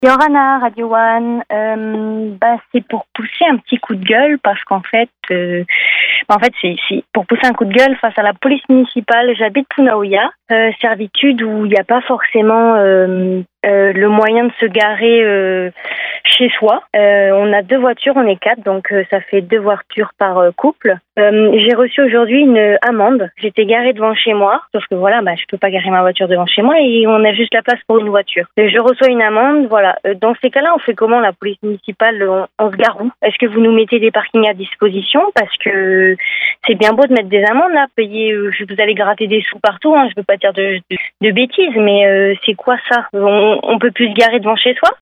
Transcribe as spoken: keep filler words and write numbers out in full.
Yorana, Radio One, euh, bah, c'est pour pousser un petit coup de gueule parce qu'en fait, euh, bah, en fait, c'est, c'est pour pousser un coup de gueule face à la police municipale. J'habite Punaouia, euh, servitude où il n'y a pas forcément euh, euh, le moyen de se garer euh, chez soi. Euh, on a deux voitures, on est quatre, donc euh, ça fait deux voitures par euh, couple. Euh, j'ai reçu aujourd'hui une amende. J'étais garée devant chez moi, sauf que voilà, bah, je peux pas garer ma voiture devant chez moi et on a juste la place pour une voiture. Et je reçois une amende, voilà. Euh, dans ces cas-là, on fait comment, la police municipale? On, on se gare où? Est-ce que vous nous mettez des parkings à disposition? Parce que c'est bien beau de mettre des amendes, là, payer, euh, vous allez gratter des sous partout, hein, je veux pas dire de, de, de bêtises, mais euh, c'est quoi ça? On, on peut plus se garer devant chez soi?